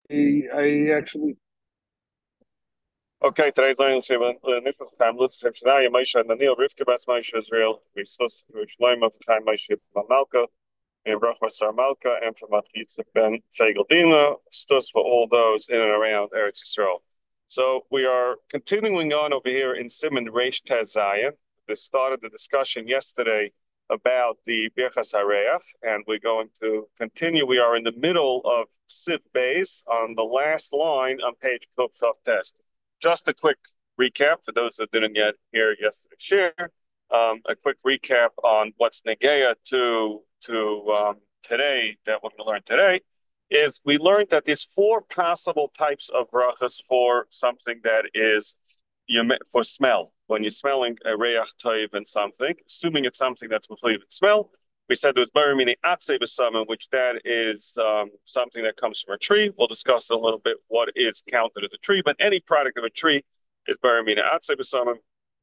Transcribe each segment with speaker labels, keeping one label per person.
Speaker 1: I actually
Speaker 2: Okay, today's learning is initial time. Let's have Shania, Moshe, and Daniel, Rivka, Bas Moshe, Israel, Risus, Shloim of time, Moshe, Malka, and Baruch Masar Malka, and from Yitzchak ben Fegeldina, Stus for all those in and around Eretz Yisrael. So we are continuing on over here in Simon Reish Tez Zion. This started the discussion yesterday about the Birchas Hareach, and we're going to continue. We are in the middle of Sif Beis on the last line on page Kuf Tov Test. Just a quick recap for those that didn't get here yesterday's share. A quick recap on what's Negeya to today that we're going to learn today is we learned that there's four possible types of brachas for something that is for smell. When you're smelling a reach toiv and something, assuming it's something that's mechliv in smell, we said there's barimini atze b'samim, which that is something that comes from a tree. We'll discuss a little bit what is counted as a tree, but any product of a tree is barimini atze b'samim,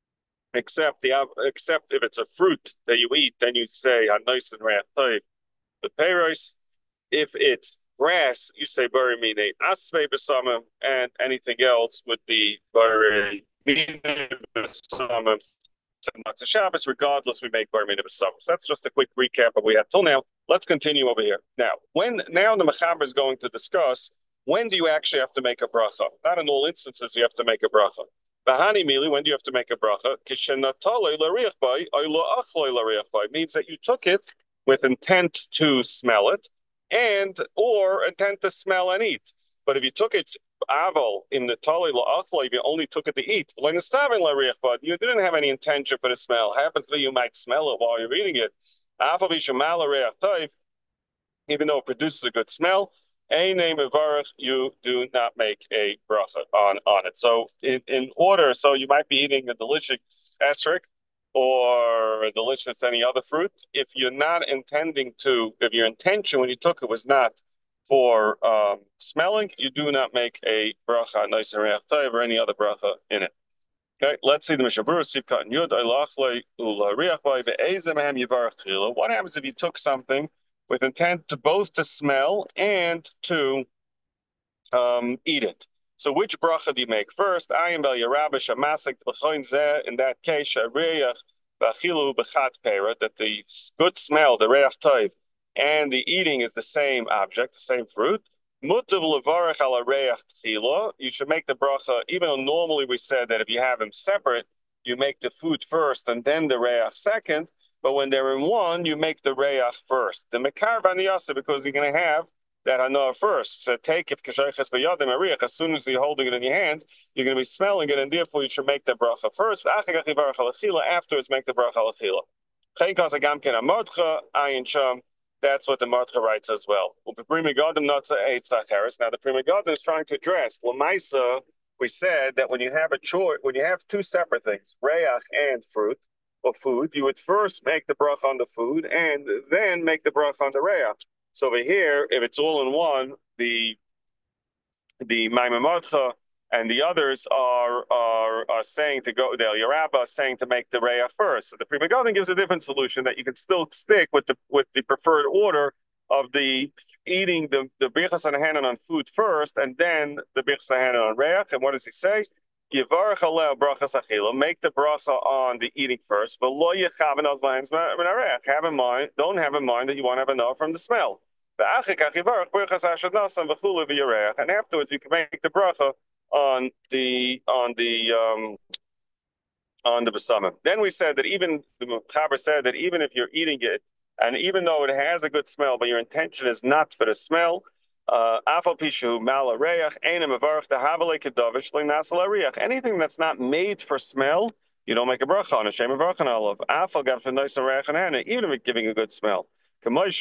Speaker 2: except if it's a fruit that you eat, then you say nice and reach toiv the peiros. If it's grass, you say barimine asvei b'samim, and anything else would be barimine b'samim. Not a Shabbos, regardless, we make barimine b'samim. So that's just a quick recap of what we had till now. Let's continue over here. Now the Mechaber is going to discuss when do you actually have to make a bracha. Not in all instances you have to make a bracha. Bahani mili, when do you have to make a bracha? Means that you took it with intent to smell it and or intent to smell and eat. But if you took it aval in the tali la'achla, if you only took it to eat, but you didn't have any intention for the smell. Happens that you might smell it while you're eating it. Even though it produces a good smell, a name of varach, you do not make a bracha on it. So in order, so you might be eating a delicious esrog or a delicious any other fruit. If you're not intending to, if your intention when you took it was not for smelling, you do not make a bracha, nice and reach or any other bracha in it. Okay, let's see the Mishabura Sivka and Yud Eilachle Ula Riachbay Ve'ezem Yivarach Tchila. What happens if you took something with intent to both to smell and to eat it? So which bracha do you make first? Ayim Bel Yerabah Shamasik L'choin Zeh. In that case, Shariach V'Achilu B'Chat Pera, that the good smell, the Reach Tov, and the eating is the same object, the same fruit. Mutav levarach ala reach tchila. You should make the bracha, even though normally we said that if you have them separate, you make the food first and then the reach second. But when they're in one, you make the reach first. The mekar v'niyasa, because you're going to have that hana first. So take if kashayches b'yadim ariach. As soon as you're holding it in your hand, you're going to be smelling it, and therefore you should make the bracha first. Afterwards, make the bracha ala tchila. Chen kasagam ken amotcha ayin sham. That's what the Martha writes as well. Now, the Pri Megadim is trying to address Lamaisa. We said that when you have a choice, when you have two separate things, reach and fruit or food, you would first make the bracha on the food and then make the bracha on the reach. So over here, if it's all in one, the Maimon and the others are saying to go. The Yerabah saying to make the Reya first. So the Pri Megadim gives a different solution that you can still stick with the preferred order of the eating the Birchas Hanan on food first, and then the Birchas Hanan on Reach. And what does he say? Yivarach aleh brachas achila. Make the bracha on the eating first, but lo yechaven al vayins min. Have in mind, don't have in mind that you want to have enough from the smell. And afterwards, you can make the bracha on the besamim. Then we said that even the Chaber said that even if you're eating it, and even though it has a good smell, but your intention is not for the smell, anything that's not made for smell, you don't make a bracha on it. Even if it's giving a good smell. As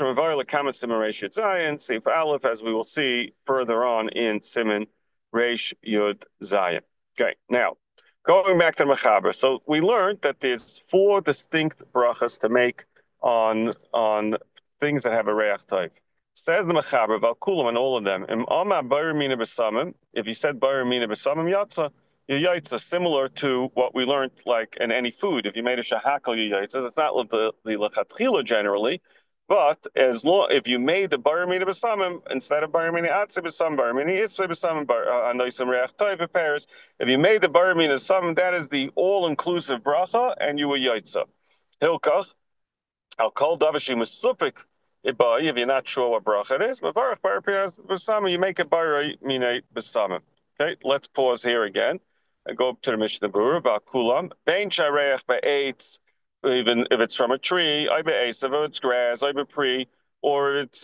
Speaker 2: we will see further on in Siman Reish Yud Zayin. Okay, now going back to the Mechaber. So we learned that there's four distinct brachas to make on things that have a reach type. Says the Mechaber, Valkulam and all of them. If you said Baramina Besamim Yatza, your yaitza, similar to what we learned like in any food. If you made a shahakal your yaitza, it's not the lechatchila generally, But as long if you made the bar mina b'samim instead of bar mina atzeh b'samim bar mina isvei b'samim bar anoisem reach toiv b'peres, if you made the bar mina samim, that is the all-inclusive bracha, and you were yaitza. Hilkach I'll call Davashi Masupik Ibai if you're not sure what bracha it is. Mavarach bar b'samim, you make a bar mina b'samim. Okay, let's pause here again and go up to the Mishnah Berurah about Kulam. Bein shareach be'etz, even if it's from a tree, I be'esav, if it's grass, I be'pri, or it's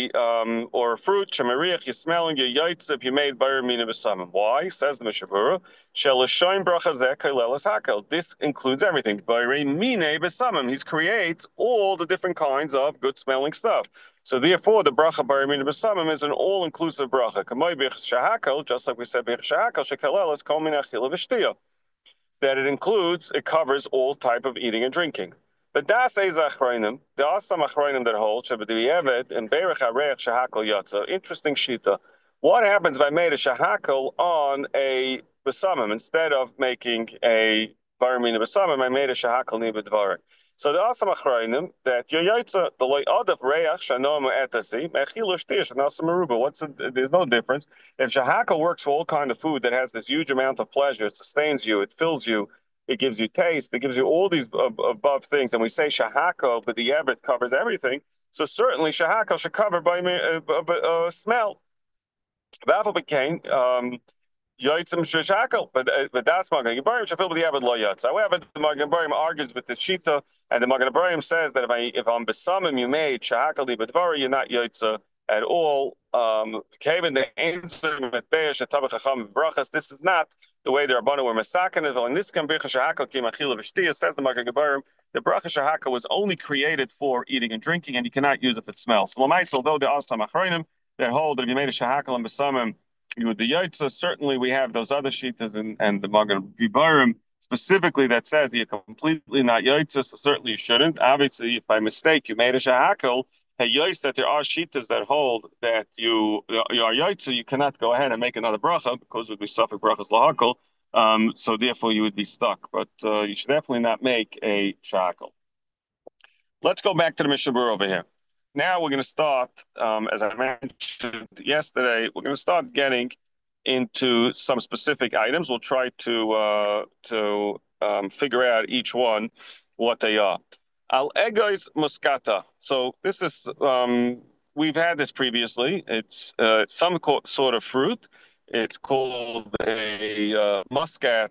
Speaker 2: or a fruit, shemariach, you're smelling your yaitz if you made bar mina b'samim. Why? Says the Mishnah Berurah, shelashayin bracha zeh kailelas hakel. This includes everything. Bar mina b'samim, he creates all the different kinds of good smelling stuff. So therefore, the bracha bar mina b'samim is an all-inclusive bracha. Kamoi b'ich shahakel, just like we said b'ich shahakel, shekalelas kol min achila v'shtiya. That it includes, it covers all type of eating and drinking. But das is achroinim. There are some achroinim that hold shabediyeved and berech hareich shahakel yatza. Interesting shita. What happens if I made a shahakel on a besamim instead of making a bar mina besamim? I made a shahakel nibedvarik. So there are some achroinim that your yaitza the loy adav reich shanom etasi mechilush tish and also meruba. There's no difference. If shahakel works for all kind of food that has this huge amount of pleasure, it sustains you, it fills you, it gives you taste, it gives you all these above things, and we say shahakel, but the evet covers everything. So certainly shahakel should cover by smell. That became Yoitzim Shushakel, but that's Magen Ibrahim Shafil with the Abed Lo Yatz. However, the Magen Ibrahim argues with the Shita, and the Magen Ibrahim says that if I'm besamim you made Shahakal Ibadvari, you're not Yoitza at all. Kevin the answer with Beish Tabach Chacham Brachas. This is not the way the Rabbanu were masakin it. And this can be Shahakal Kim Achila V'Shtiya, says the Magen Ibrahim. The bracha shahaka was only created for eating and drinking, and you cannot use it if it smells. So, although there are some achronim that hold that if you made a shahakal and besamim, you would be yaitza. Certainly, we have those other shitas and the Magen Vibarim specifically that says you're completely not yaitza. So certainly you shouldn't. Obviously, if by mistake you made a shahakal, hey yaitz that there are shitas that hold that you are yaitza, you cannot go ahead and make another bracha because it would be suffered brachas lahakal. So therefore you would be stuck. But you should definitely not make a shahakal. Let's go back to the Mishnah Berurah over here. Now we're going to start, as I mentioned yesterday, we're going to start getting into some specific items. We'll try to figure out each one what they are. Al egois muscata. So this is we've had this previously. It's some sort of fruit. It's called a muscat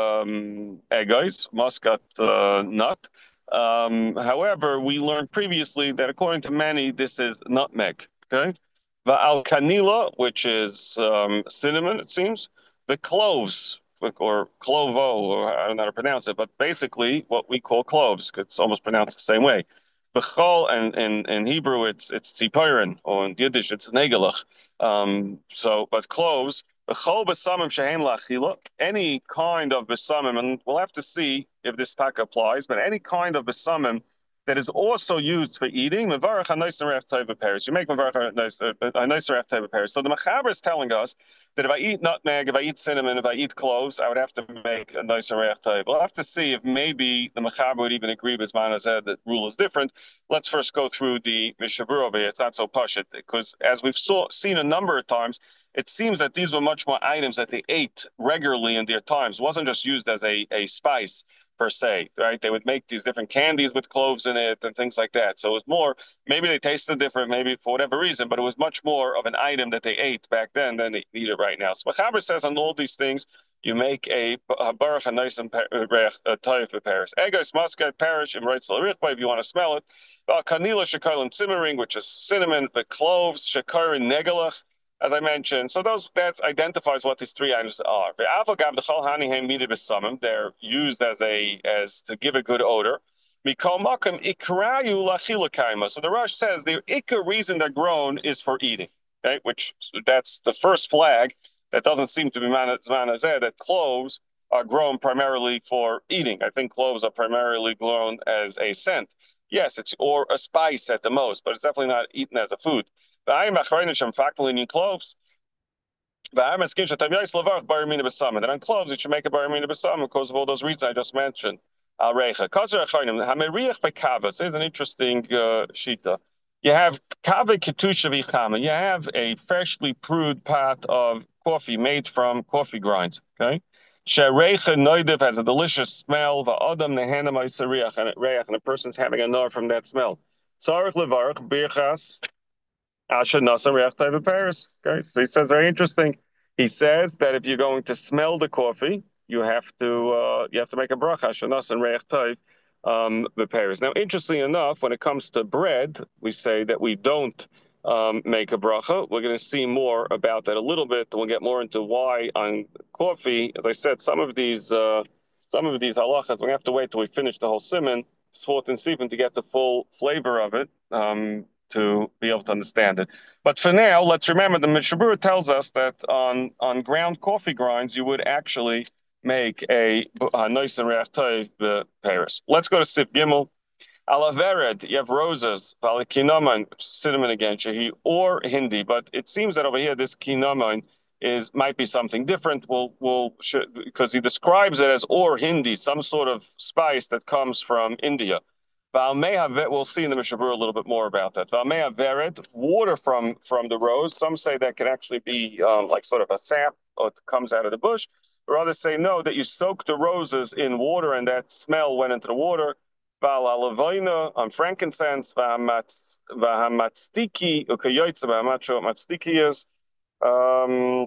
Speaker 2: egois, muscat nut. However, we learned previously that according to many, this is nutmeg. Okay, the alkanila, which is cinnamon, it seems. The cloves, or clovo, or I don't know how to pronounce it, but basically what we call cloves, because it's almost pronounced the same way. Bechol, and in Hebrew it's tzipirin, or in Yiddish it's negelach. But cloves. Any kind of besamim, and we'll have to see if this taka applies, but any kind of besamim that is also used for eating, you make mevarach a nicer pears. So the Mechaber is telling us that if I eat nutmeg, if I eat cinnamon, if I eat cloves, I would have to make a nicer reach. We'll have to see if maybe the Mechaber would even agree with Zman Hazeh that rule is different. Let's first go through the Mishnah Berurah over here. It's not so pashut, because as we've seen a number of times, it seems that these were much more items that they ate regularly in their times. It wasn't just used as a spice per se, right? They would make these different candies with cloves in it and things like that. So it was more, maybe they tasted different, maybe for whatever reason, but it was much more of an item that they ate back then than they eat it right now. So Mechaber says on all these things, you make a baruch a nice and toif beparis. Egos muscat parish and right if you want to smell it. Kanila shekalim simmering, which is cinnamon, the cloves shekarin negalach, as I mentioned. So that identifies what these three items are. They're used as to give a good odor. So the Rosh says the ikar reason they're grown is for eating. Okay, that's the first flag that doesn't seem to be Zman Hazeh, that cloves are grown primarily for eating. I think cloves are primarily grown as a scent. Yes, it's or a spice at the most, but it's definitely not eaten as a food. Cloves. And on cloves, it should make a bar mina b'samim because of all those reasons I just mentioned. Here's an interesting shita. You have kave ketusha vichama. You have a freshly brewed pot of coffee made from coffee grinds. Okay. Shereicha noidev has a delicious smell. Va'adam nehena ma'isariach, and a person's having a nar from that smell. Tzarich levarach birchas Asher Nasa Reach Paris. Okay, so he says very interesting. He says that if you're going to smell the coffee, you have to make a bracha Asher Nasa Reach the Paris. Now, interestingly enough, when it comes to bread, we say that we don't make a bracha. We're going to see more about that a little bit. We'll get more into why on coffee. As I said, some of these halachas we have to wait till we finish the whole simon, Svot and Sifin, to get the full flavor of it. To be able to understand it. But for now, let's remember the Mishabura tells us that on ground coffee grinds, you would actually make a nice and reach Paris. Let's go to Sif Gimel. Alavered, you have roses, Valikinaman, cinnamon again, Shahi, or Hindi, but it seems that over here this kinaman is might be something different. Because he describes it as or Hindi, some sort of spice that comes from India. We'll see in the Mishabur a little bit more about that. Valmea veret, water from the rose. Some say that can actually be like sort of a sap or it comes out of the bush. Or others say no, that you soak the roses in water and that smell went into the water. Val alavoina on frankincense, vahamatstiki, ukayoitza, I'm not sure what matstiki is. Um,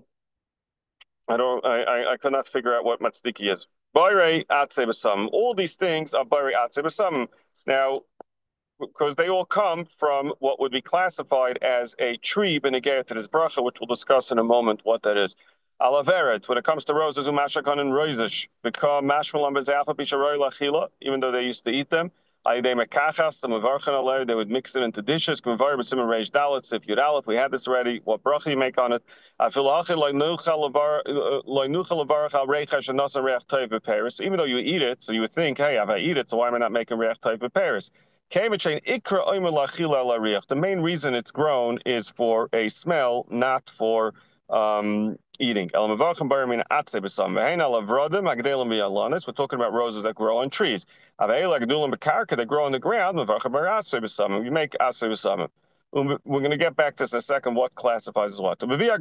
Speaker 2: I could not figure out what matstiki is. Bayrei atzevasam. All these things are bayrei atzevasam. Now, because they all come from what would be classified as a tree benegayat to this bracha, which we'll discuss in a moment what that is. Alaveret, when it comes to roses, umashakon and roisish, become mashmalam bezafa bisharoy lachila, even though they used to eat them. They would mix it into dishes. If you'd aleph, we had this already. What bracha you make on it? Even though you eat it, so you would think, hey, if I eat it, so why am I not making reach type of Paris? The main reason it's grown is for a smell, not for eating. We're talking about roses that grow on trees. That grow on the ground. We make asay. We're going to get back to this in a second. What classifies as what?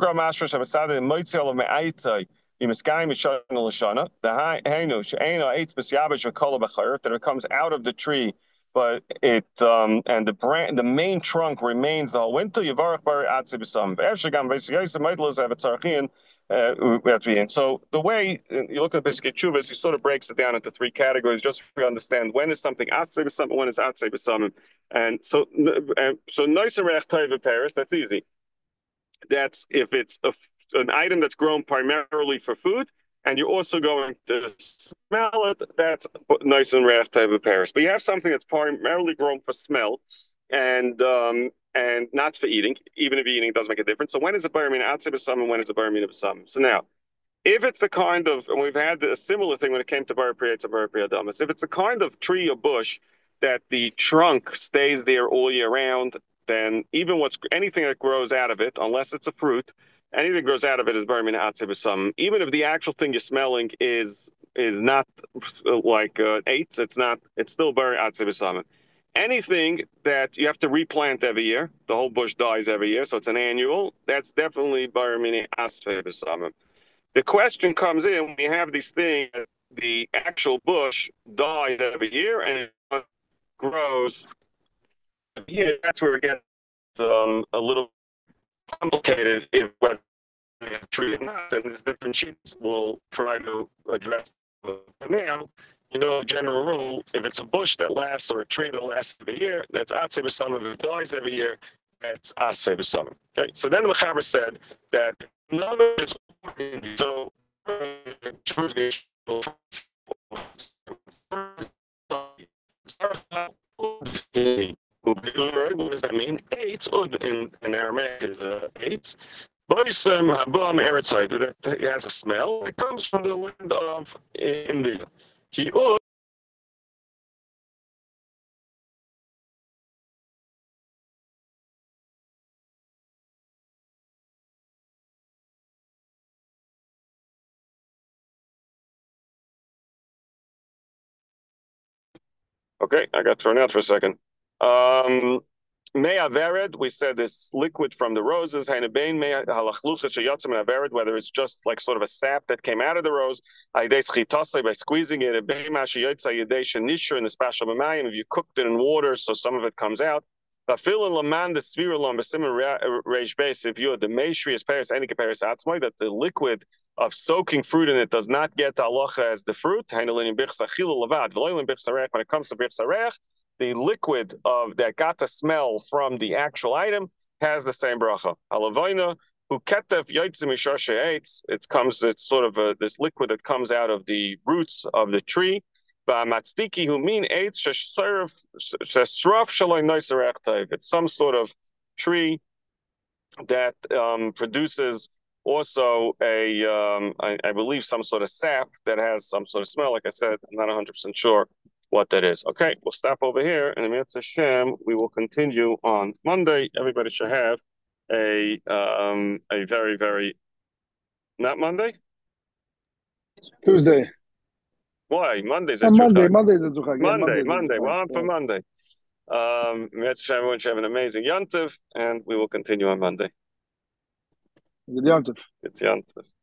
Speaker 2: That it comes out of the tree, but it and the main trunk remains the whole winter. Yivarach bar atzibisam. Ve'efshagam v'esiyosem meidlos have a tzarchin. We have to be in. So the way you look at Pesach Chuvas, he sort of breaks it down into three categories, just for you to understand when is something atzei b'samim, when is atzei b'samim. And so nice and rech toiv Paris, that's easy. That's if it's an item that's grown primarily for food, and you're also going to smell it, that's nice and rech toiv Paris. But you have something that's primarily grown for smell, and not for eating. Even if eating does make a difference. So when is a bar min atzei b'samim, when is a bar min b'samim? So now, if it's the kind of, and we've had a similar thing when it came to bar priyatz and bar priyadamas, if it's the kind of tree or bush that the trunk stays there all year round, then anything that grows out of it, unless it's a fruit, anything that grows out of it is bar min atzei b'samim. Even if the actual thing you're smelling is not like eights, it's still bar atzei b'samim. Anything that you have to replant every year, the whole bush dies every year, so it's an annual, that's definitely bar min atzei b'samim. The question comes in when you have these things, the actual bush dies every year and it grows. Yeah, that's where it gets a little complicated if whether a tree or not, and there's different sheets we'll try to address. Now, general rule, if it's a bush that lasts or a tree that lasts every year, that's atzei b'samim. If it dies every year, that's asfei b'samim. Okay, so then the Mechaber said that none of this. So, what does that mean? Eight in Aramaic is eight. Boisem habam eretzai, that it has a smell. It comes from the land of India. He Okay, I got thrown out for a second. Mei avered, we said this liquid from the roses, hainabein mei halachlucha sheyotzim avered, whether it's just like sort of a sap that came out of the rose, by squeezing it, in the special b'mayim, if you cooked it in water, so some of it comes out. If you're the meishri is paris, any paris atzmai, that the liquid of soaking fruit in it does not get the halacha as the fruit. When it comes to birch the liquid of that got the smell from the actual item has the same bracha. Alavoina, who ketef yotzim it's sort of this liquid that comes out of the roots of the tree. Matzdiki, who mean eitz it's some sort of tree that produces also I believe some sort of sap that has some sort of smell. Like I said, I'm not 100% sure what that is. Okay, we'll stop over here, and in Hashem, we will continue on Monday. Everybody should have a very, very, not Monday?
Speaker 1: Tuesday.
Speaker 2: Why? Monday's
Speaker 1: Monday.
Speaker 2: Monday.
Speaker 1: Monday.
Speaker 2: We're on for Monday. Everyone should have an amazing Yontif, and we will continue on Monday.
Speaker 1: Good Yontif.
Speaker 2: It's Yontif.